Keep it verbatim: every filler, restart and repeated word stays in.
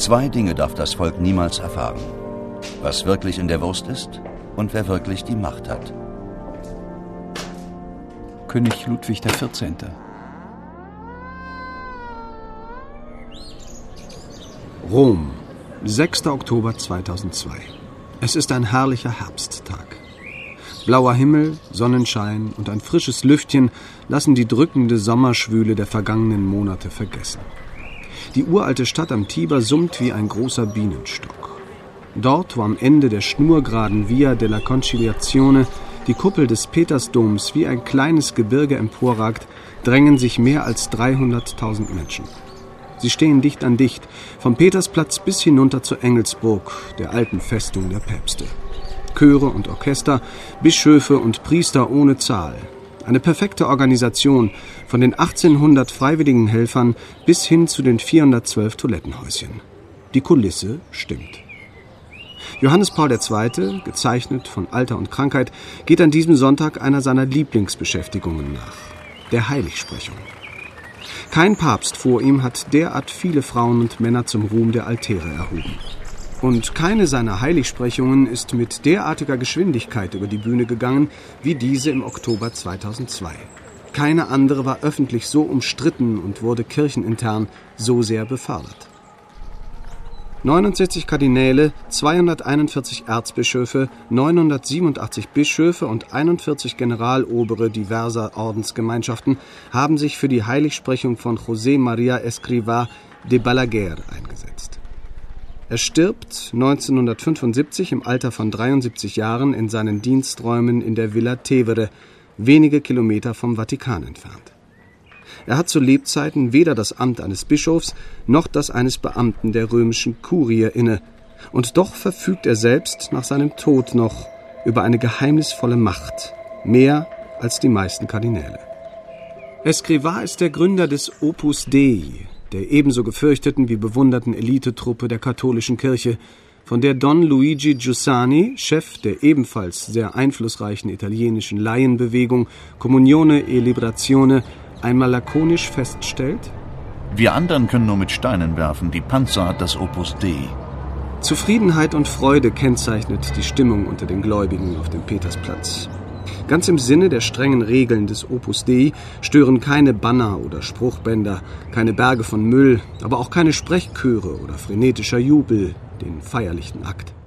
Zwei Dinge darf das Volk niemals erfahren: was wirklich in der Wurst ist und wer wirklich die Macht hat. König Ludwig der vierzehnte. Rom, sechster Oktober zweitausendzwei. Es ist ein herrlicher Herbsttag. Blauer Himmel, Sonnenschein und ein frisches Lüftchen lassen die drückende Sommerschwüle der vergangenen Monate vergessen. Die uralte Stadt am Tiber summt wie ein großer Bienenstock. Dort, wo am Ende der schnurgeraden Via della Conciliazione die Kuppel des Petersdoms wie ein kleines Gebirge emporragt, drängen sich mehr als dreihunderttausend Menschen. Sie stehen dicht an dicht, vom Petersplatz bis hinunter zur Engelsburg, der alten Festung der Päpste. Chöre und Orchester, Bischöfe und Priester ohne Zahl. Eine perfekte Organisation, von den achtzehnhundert freiwilligen Helfern bis hin zu den vierhundertzwölf Toilettenhäuschen. Die Kulisse stimmt. Johannes Paul der Zweite, gezeichnet von Alter und Krankheit, geht an diesem Sonntag einer seiner Lieblingsbeschäftigungen nach: der Heiligsprechung. Kein Papst vor ihm hat derart viele Frauen und Männer zum Ruhm der Altäre erhoben. Und keine seiner Heiligsprechungen ist mit derartiger Geschwindigkeit über die Bühne gegangen wie diese im Oktober zweitausendzwei. Keine andere war öffentlich so umstritten und wurde kirchenintern so sehr befördert. neunundsechzig Kardinäle, zweihunderteinundvierzig Erzbischöfe, neunhundertsiebenundachtzig Bischöfe und einundvierzig Generalobere diverser Ordensgemeinschaften haben sich für die Heiligsprechung von José María Escrivá de Balaguer eingesetzt. Er stirbt neunzehnhundertfünfundsiebzig im Alter von dreiundsiebzig Jahren in seinen Diensträumen in der Villa Tevere, wenige Kilometer vom Vatikan entfernt. Er hat zu Lebzeiten weder das Amt eines Bischofs noch das eines Beamten der römischen Kurie inne, und doch verfügt er selbst nach seinem Tod noch über eine geheimnisvolle Macht, mehr als die meisten Kardinäle. Escrivá ist der Gründer des Opus Dei, der ebenso gefürchteten wie bewunderten Elitetruppe der katholischen Kirche, von der Don Luigi Giussani, Chef der ebenfalls sehr einflussreichen italienischen Laienbewegung Comunione e Liberazione, einmal lakonisch feststellt: Wir anderen können nur mit Steinen werfen, die Panzer hat das Opus Dei. Zufriedenheit und Freude kennzeichnet die Stimmung unter den Gläubigen auf dem Petersplatz. Ganz im Sinne der strengen Regeln des Opus Dei stören keine Banner oder Spruchbänder, keine Berge von Müll, aber auch keine Sprechchöre oder frenetischer Jubel den feierlichen Akt.